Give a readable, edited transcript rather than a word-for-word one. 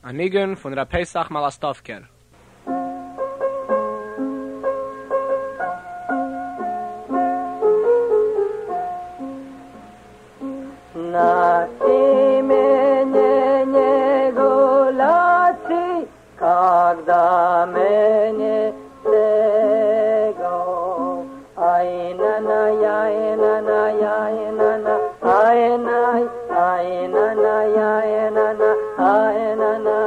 a Nigen von Reb Pesach Malastovker. Когда мене tego ay na na ya na na ya na na ay na na ya na na ay na na